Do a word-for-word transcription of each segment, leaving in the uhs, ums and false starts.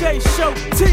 J Show T.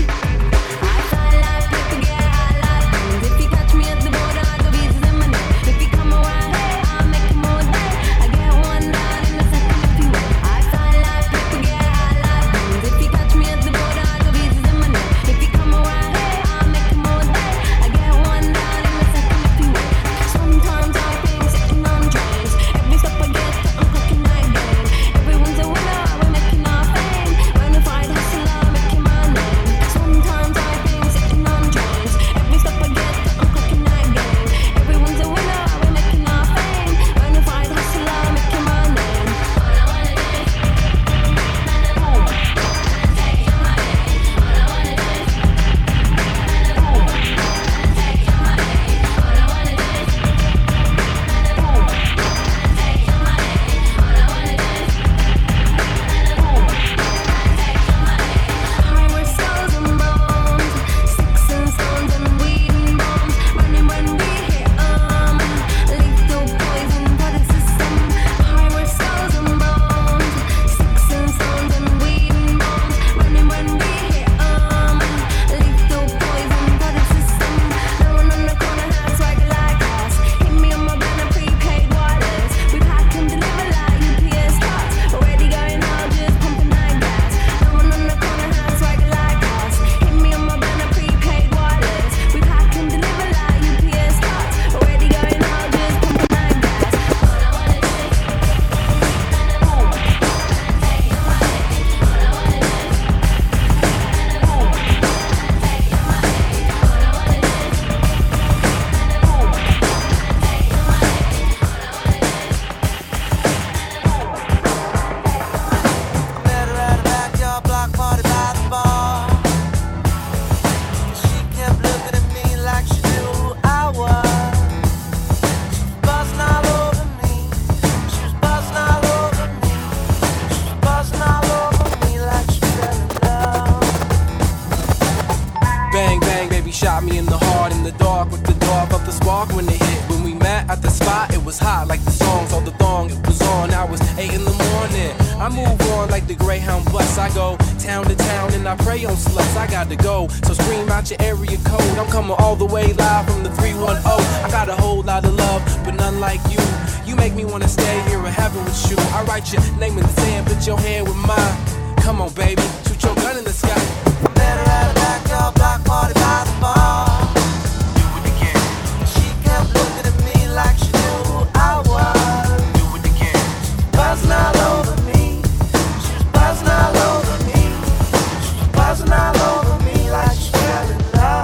Shot me in the heart in the dark with the dog of the spark when it hit. When we met at the spot, it was hot like the songs on the thong. It was on, I was eight in the morning. I move on like the Greyhound bus. I go town to town and I prey on sluts. I got to go, so scream out your area code. I'm coming all the way live from the three one zero. I got a whole lot of love, but none like you. You make me wanna stay here in heaven with you. I write your name in the sand, put your hand with mine. Come on, baby, shoot your gun in the sky. Let her out of backyard block party by the bar. Do it again. She kept looking at me like she knew I was. Do it again. Buzzing all over me. She was buzzing all over me. She was buzzing all over me like she fell in love.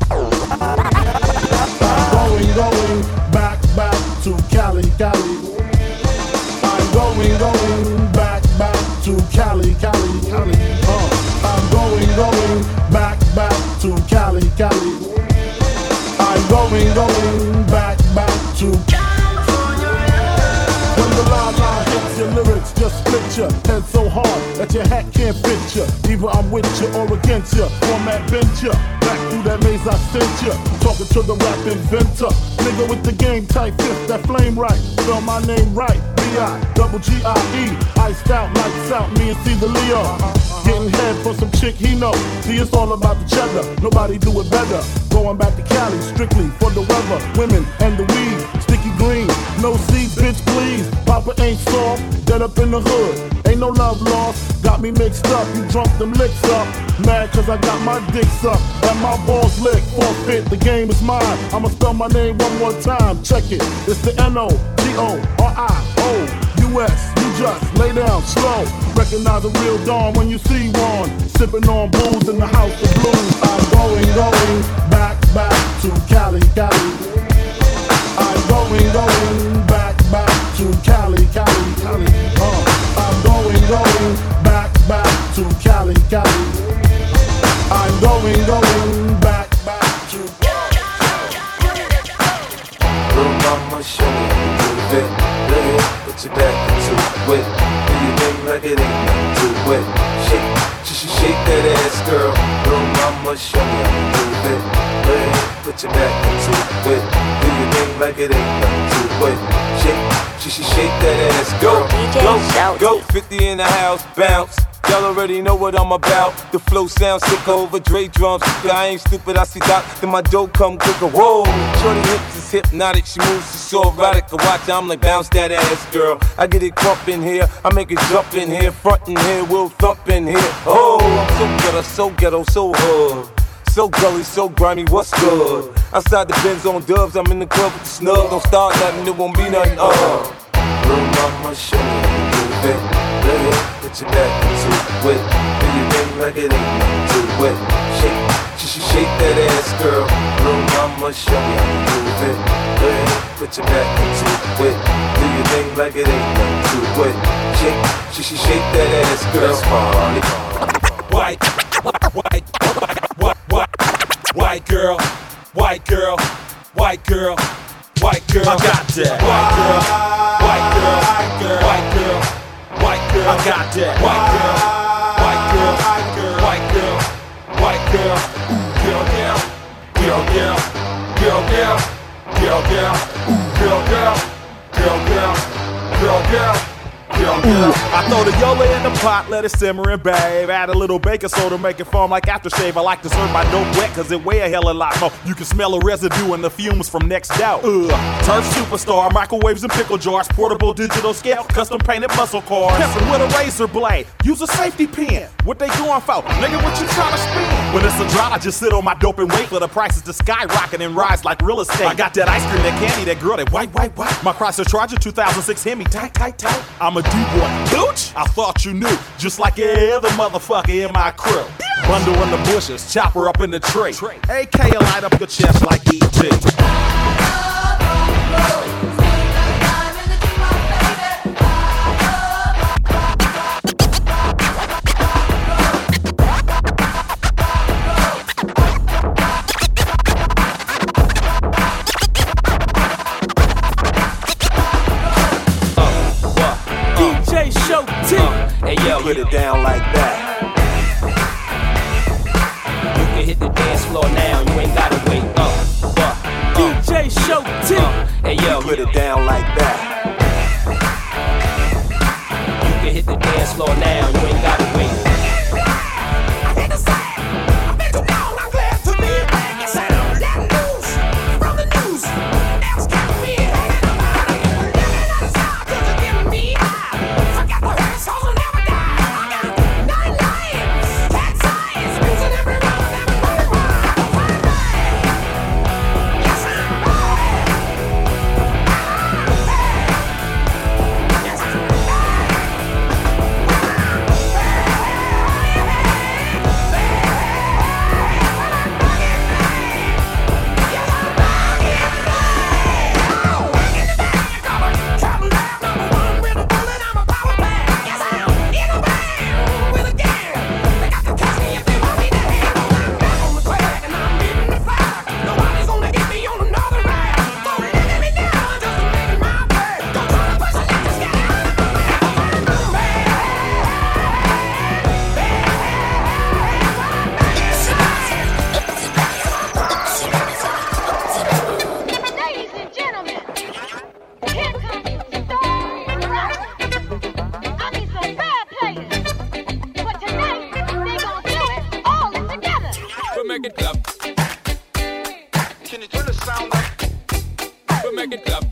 Going, going back, back to Cali, Cali. I'm going, going back, back to Cali, Cali, Cali. Uh, I'm going, going back, back to Cali, Cali. I'm going, going back, back to California. When the line line hits your lyrics, just split your head so hard that your hat can't fit you. Either I'm with you or against you. Format bent you. Back through that maze I sent you. Talking to the rap inventor. Nigga with the game type fifth, that flame right. Spell my name right. B I double G I E. Iced out, lights out, me and C the Leo. Getting head for some chick he know. See, it's all about the cheddar. Nobody do it better. Going back to Cali, strictly for the weather. Women and the weed. Sticky green. No seeds, bitch, please. Papa ain't soft. Dead up in the hood. Ain't no love lost. Got me mixed up. You drunk them licks up. Mad cause I got my dicks up. And my balls licked. Forfeit, the game is mine. I'ma spell my name one more time. Check it. It's the N O G O R I O U S. You just lay down slow. Recognize a real dawn when you see one. Sipping on booze in the house of blues. I'm going, going back, back to Cali, Cali. I'm going, going back, back to Cali, Cali, Cali. Uh, I'm going, going back, back to Cali, Cali. I'm going, going back, back to Cali. Little mama, show me how you do it. Lay it, put your back into it. Do your thing like it ain't nothing to it. Shake, just shake that ass, girl. Little mama, show me how you do it. Lay it, put your back into it. Do your thing like it ain't nothing to it. Shake, just shake that ass, girl. D J Go, Shout. go, fifty in the house, bounce. Y'all already know what I'm about. The flow sounds sick over Dre drums. I ain't stupid, I see Doc, then my dough come quicker. Whoa, shorty hips is hypnotic, she moves, she's so erotic. I watch, I'm like, bounce that ass, girl. I get it crump in here, I make it jump in here, front in here, we'll thump in here. Oh, I'm so ghetto, so ghetto, so hood. So gully, so grimy, what's good? Outside the Benz on dubs, I'm in the club with the snug. Don't start nothing, it won't be nothing, uh. Little mama, show me how to do it. Go ahead, put your back into it. Do your thing like it ain't nothing to it. Shake, just shake that ass, girl. Little mama, show me how to do it. Go ahead, put your back into it. Do your thing like it ain't nothing to it. Shake, just shake that ass, girl. Let's party. White, white, white, white, white, white girl, white girl, white girl, white girl. I got that. White girl, white girl, white girl, white girl. I got that. White girl, white girl, white girl, white girl. Girl, girl, girl, girl, girl, girl, girl, girl, girl, girl, girl, girl, girl, girl. Ooh, I throw the Yola in the pot, let it simmer and babe. Add a little baking soda, make it foam like aftershave. I like to serve my dope wet, cause it weigh a hell of a lot more. You can smell the residue and the fumes from next out. Ugh, Turf Superstar, microwaves and pickle jars, portable digital scale, custom painted muscle cars. Pimpin' with a razor blade, use a safety pin. What they going for? Nigga, what you tryna spin? When it's a drought, I just sit on my dope and wait for the prices to skyrocket and rise like real estate. I got that ice cream, that candy, that girl, that white, white, white. My Chrysler Charger two thousand six Hemi, tight, tight, tight. I'm a D-boy. Booch, I thought you knew, just like every other motherfucker in my crew. Bundle in the bushes, chopper up in the tray. A K will light up your chest like E T. Hey yo, put it down like that. You can hit the dance floor now, you ain't gotta wait up. Uh, uh, D J Show T. Uh, hey yo, put it down like that. You can hit the dance floor now, you ain't gotta wait. I hit the sound, I've been too long, I'm glad to be back. It sound that news from the news. Now it's got me hanging about it. Living on the side, cause it's giving me high. Forgot the hurt souls will never die. I got nine lions, ten science, losing every round, every running round. Find me. Yes, I'm right. Yes, I'm make it clap. Can you turn the sound up? We'll make it clap.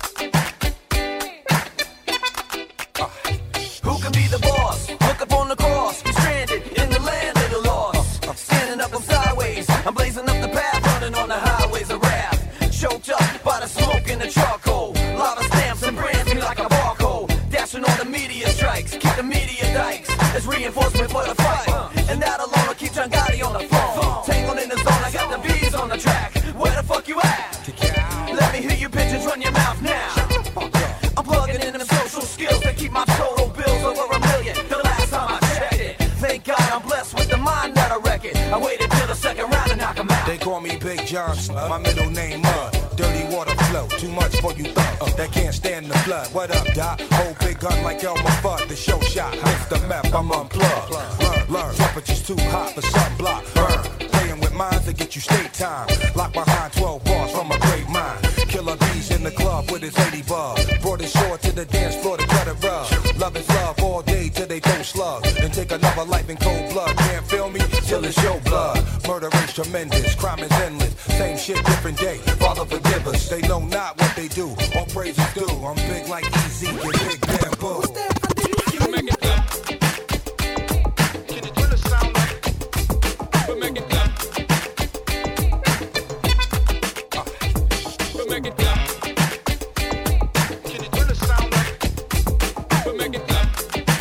Uh. Who can be the boss? Look up on the cross. We're stranded in the land of the lost. Uh, uh. Standing up, I'm sideways. I'm blazing up the path, running on the highways of wrath. Choked up by the smoke and the charcoal. Lava stamps and brands me like a barcode. Dashing on the meteor strikes. Keep the meteor dikes as reinforcement for the fight. Uh. And that alone will keep John Gotti on the phone. Tangled in the zone, I got the bees on the track. Where the fuck you at? Let me hear you bitches run your mouth now. I'm plugging in them social skills that keep my total bills over a million. The last time I checked it. Thank God I'm blessed with the mind that I reckon. I waited till the second round to knock 'em out. They call me Big Johnson, my middle name Mud. Dirty water flow, too much for you thugs that can't stand the flood. What up, Doc? Hold big gun like Elmer Fudd. The show shot, hits the map, I'm unplugged. Learn, learn, temperature's too hot for sunblock. Burn, playing with minds that get you state time. Locked behind twelve bars from a great mind. Killer bees in the club with his ladybug. Brought his short to the dance floor to cut it rub. Love is love all day till they throw slugs. And take another life in cold blood. Can't feel me till it's your blood. Murder is tremendous, crime is endless. Same shit, different day. Father forgive us. They know not what they do. All praises due. I'm big like Easy and Big Bamboo. Make it clap. Can you do the sound like? But make it clap. Uh, but make it clap. Can you do the sound like? But make it clap.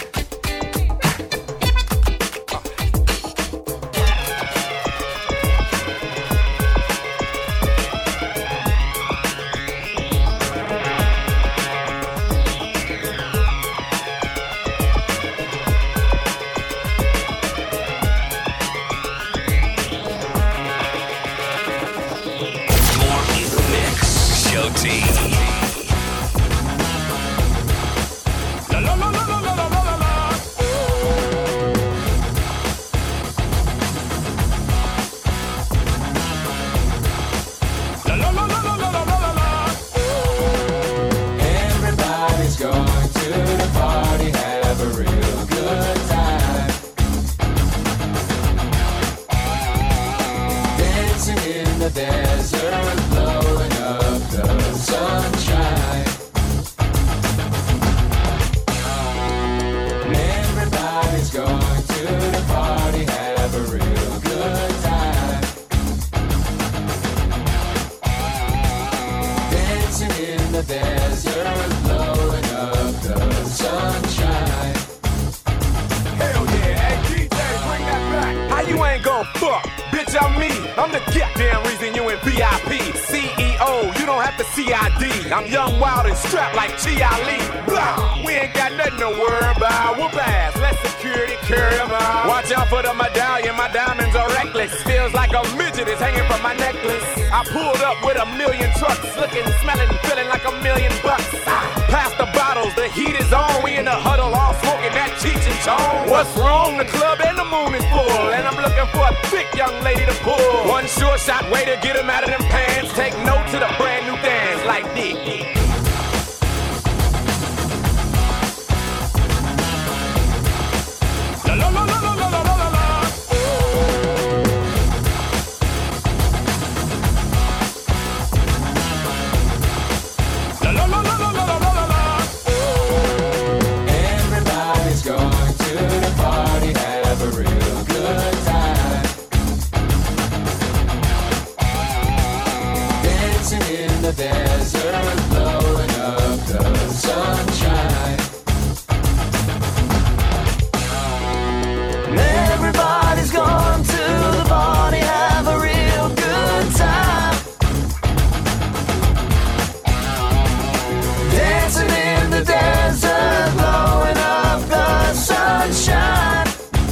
Everybody's going to the party, have a real good time. Dancing in the desert, blowing up the sunshine. Everybody's going to the party, have a real good time. Dancing in the desert, blowing up the sunshine. Hell yeah, hey D J, bring that back. How you ain't gon' fuck? Bitch, I'm me. I'm the goddamn reason you in V I P. C E O, you don't have to C I D. I'm young, wild, and strapped like Chi Ali. Blah, we ain't got nothing to worry about. Whoop ass, let security carry 'em out. Watch out for the medallion, my diamonds are reckless. Feels like a midget is hanging from my necklace. I pulled up with a million trucks, looking, smelling, feeling like a million bucks. Pass the bottles, the heat is on. We in the huddle, all smoking that Cheech and Chong. What's wrong? The club and the moon is full, and I'm looking for a thick young lady to pull. One sure shot way to get him out of them pants. Take note to the brand new dance like this. La la la la la la la la la. La la la la la la la la la. Everybody's going to the party, have a real good time. Dancing in the desert, blowing up the sunshine. Everybody's going to the party, have a real good time. Dancing in the desert, blowing up the sunshine.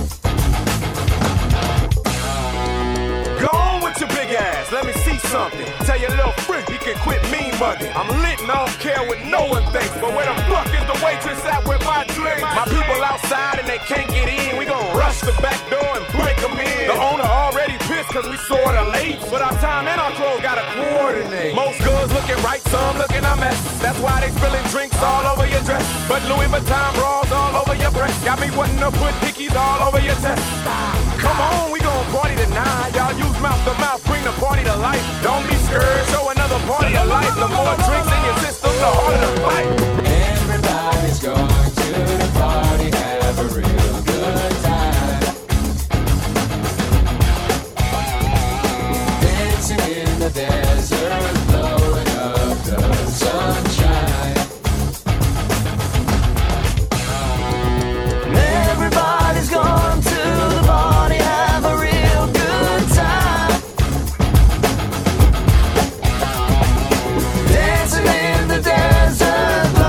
Go on with your big ass, let me see something. Tell your little freak he can quit mean mugging. I'm lit and I don't care what no one thinks. But where the fuck is the waitress at with my drinks? My people outside and they can't get in. We gon' rush the back door and break them in. The owner already pissed cause we sorta late. But our time and our clothes gotta coordinate. Most girls looking right, some looking a mess. That's why they spilling drinks all over your dress. But Louis Vuitton bras all over your breast. Got me wanting to put hickeys all over your chest. Come on, we gon' party tonight. Y'all use mouth to mouth, bring the party to life. Don't be scared, show another party of life. The more drinks in your system, the harder the fight. Everybody's going to the party, have a real good time. Dancing in the desert, blowing up the sunshine. Everybody's going to the party, have a real good time. Dancing in the desert,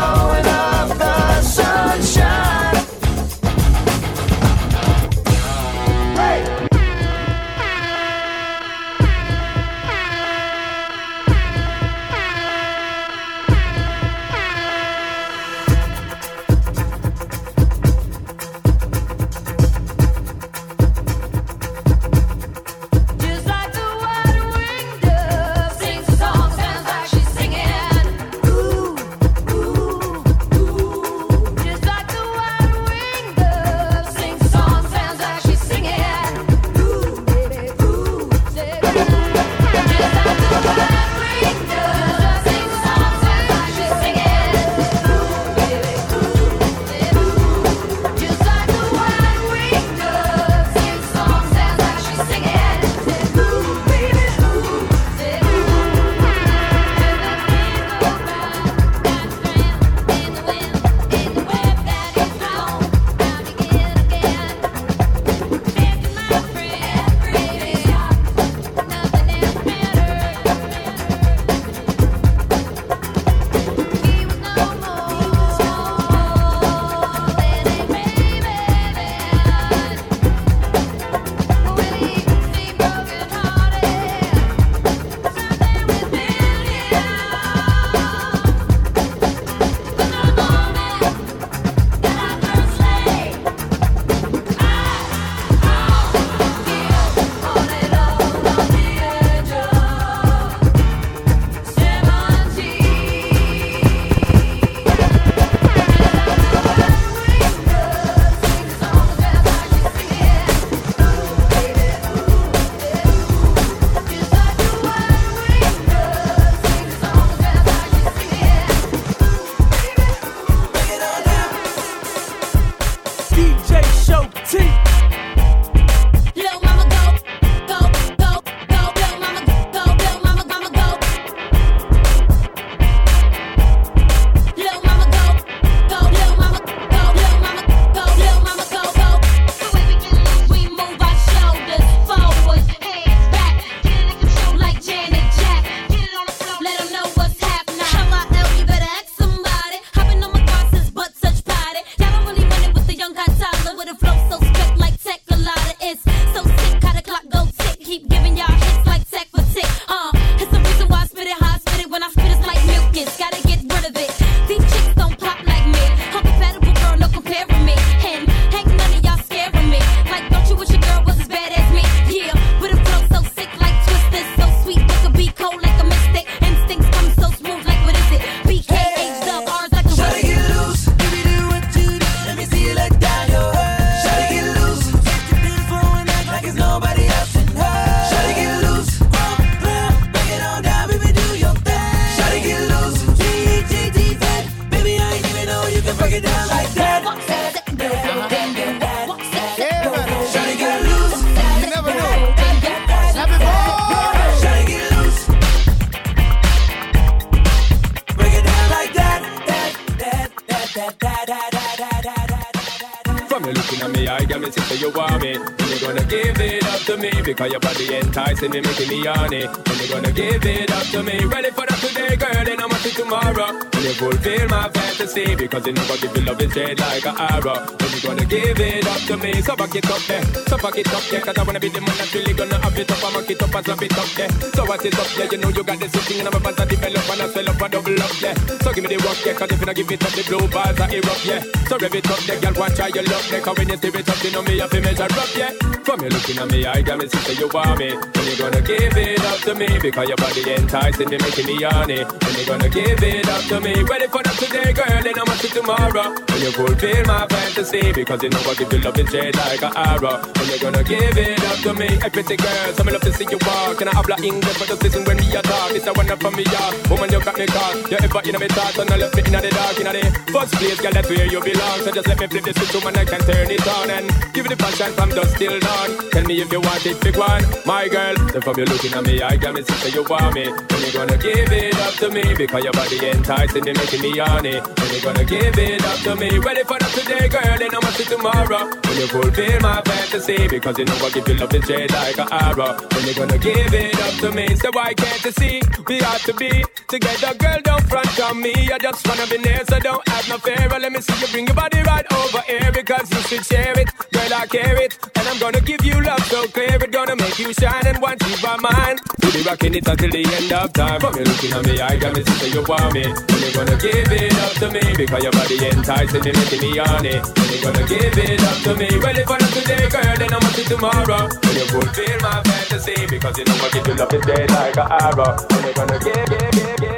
girl, me sister, you want me. And you gonna give it up to me because your body enticing me, making me horny. And you gonna give it up to me. Ready for that today, girl, then I'm see tomorrow. And you fulfill my fantasy because you know what if you love it straight like an arrow. And you gonna give it up to me. So fuck it up there, so fuck it up there. Cause I wanna be the man that's really gonna have it up. I'ma get up and slap it up there. So what is up there? You know you got this thing and I'm about to develop and I swell up and double up there. So give me the rock, yeah. Cause if you don't give it up, the blue bars are erupt, yeah. So rev it up there, girl, watch how you look there. Cause when you stir it up, you know me have to measure up, yeah. From you looking at me, I got me sister, you want me. And you gonna give it up to me because your body enticing me, making me horny. And you gonna give it up to me. Ready for that today, girl, then I'ma see tomorrow. And you fulfill my fantasy because you know what if you love it straight like an arrow. And you're gonna give it up to me. Hey, pretty girl, so me love to see you walk. And I habla English, but just listen when me a talk. It's a one from me, yeah. Woman, you got me caught. You ever in a me thoughts, and I left me in the dark, in the first place, girl, that's where you belong. So just let me flip this switch, woman, I can turn it on. And give it the passion from dusk till dawn. Tell me if you want it, big one. My girl, so from you looking at me, I got me sister, you want me. And you're gonna give it up to me because your body enticing me, making me horny. And you're gonna give it up to me. Ready for that today, girl, then I'ma see tomorrow. When you fulfill my fantasy because you know what if you love it straight like an arrow. When you're gonna give it up to me. So why can't you see we ought to be together, girl, don't front on me. I just wanna be near, so don't have no fear. Let me see you bring your body right over here because you should share it, girl, I care it. And I'm gonna give you love so clear, it's gonna make you shine and want you by mine. We'll be rocking it until the end of time. From you looking at me, I got me sister, you want me. And you're gonna give it up to me because your body enticing me, making me horny. And you're gonna give it up to me. Ready for that today, girl, then I'ma see tomorrow. When you fulfill my fantasy because you know what if you love it straight like an arrow. And you're gonna give, give, give, give.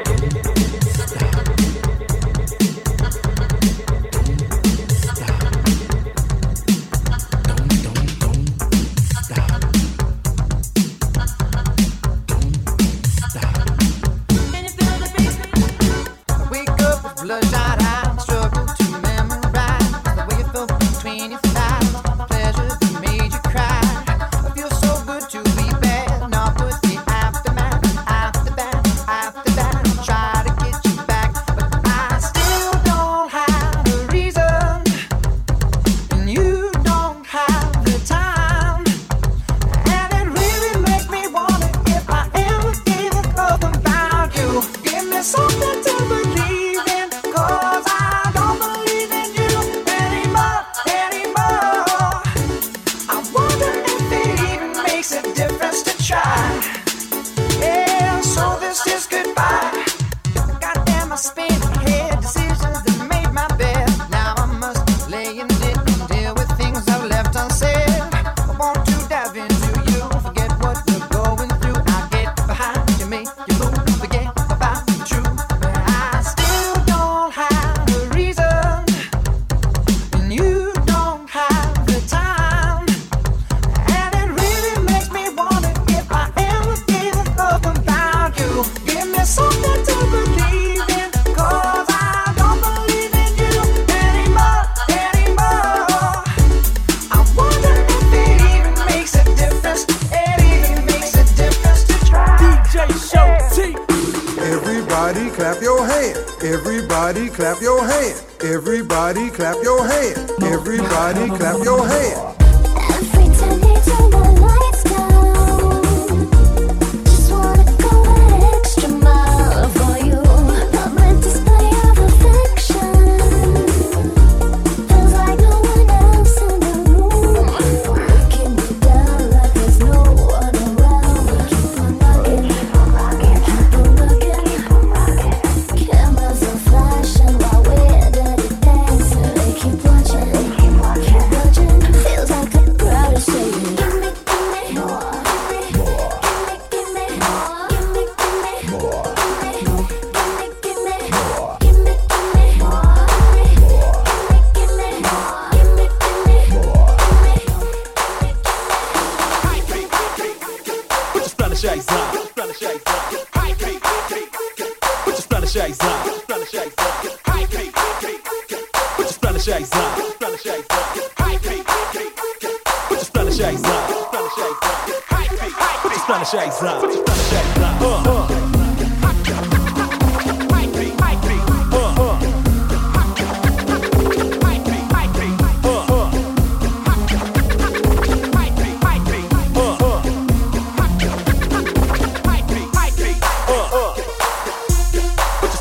Bloodshot eyes, struggle to memorize the way you felt between your thighs. Pleasure that made you cry. I feel so good to be bad. Not with the aftermath, aftermath, aftermath. Try to get you back, but I still don't have a reason, and you don't have the time. And it really makes me wonder if I ever gave a fuck about you. Give me something to believe. Cause I don't believe in you anymore, anymore. I wonder if it even makes a difference to try. Yeah, so this is goodbye. Goddamn, I spin my head, decisions that made my bed. Now I must lay in it and deal with things I've left unsaid. I want to dive into you, forget what you're going through. I get behind you, make you move, forget about the truth. But I still don't have a reason, and you don't have the time. And it really makes me wonder if I ever gave a fuck about you. Give me something to believe in, cause I don't believe in you anymore, anymore. I wonder if it even makes a difference, it even makes a difference to try. D J Show T. Everybody clap your hand. Everybody clap your hand. Everybody clap your hand. Everybody clap your hand. Every time they turn the lights down, just wanna go that extra mile for you. I'm a display of affection. Feels like no one else in the room. Looking me down like there's no one around. Keep on rocking, keep on rocking, keep on rocking. Cameras are flashing while we're dirty dancing. They keep watching, they keep watching, watching. Feels like a crowd is saying, give me, give me more, give me, give me more, give me, give me more, give me, give me more, give me, give me more, give me, give me more, give me, give me more. Put your splatter shades on. Splatter shades on. Put your splatter shades on. Splatter shades on. Put your splatter shades on. Splatter shades on. Put your splatter shades on. Splatter shades on. Put your splatter shades on. Put your splatter shades on. Uh, uh.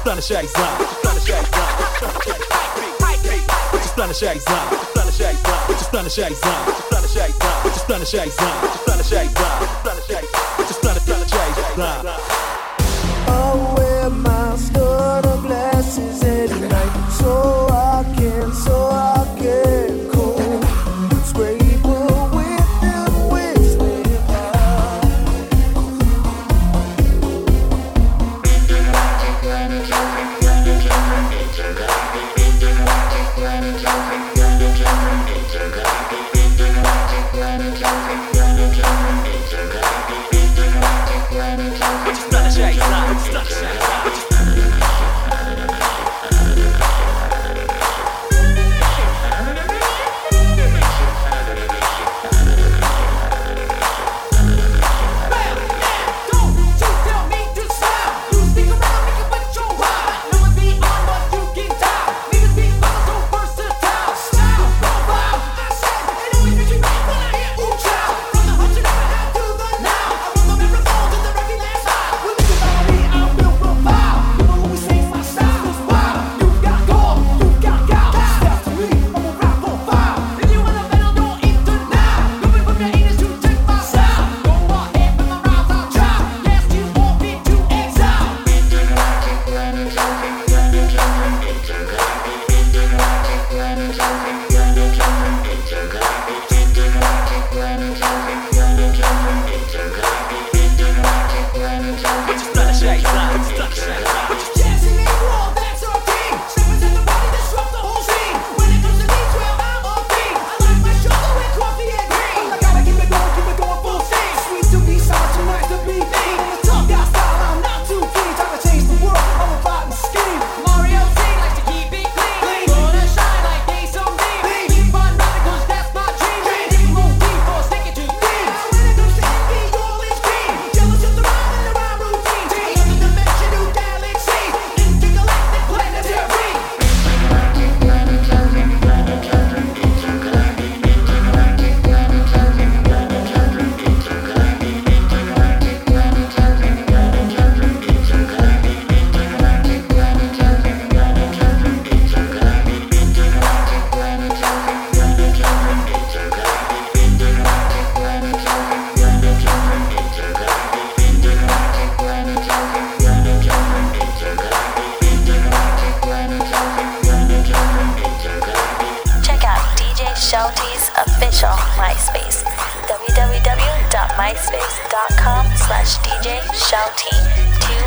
Planetarizer, Planetarizer, Planetarizer, Planetarizer, Planetarizer, Planetarizer. I wear my starter glasses at night, so I can, so I can cool. Scrape away the wasted official MySpace. www.myspace.com slash DJ Shouty two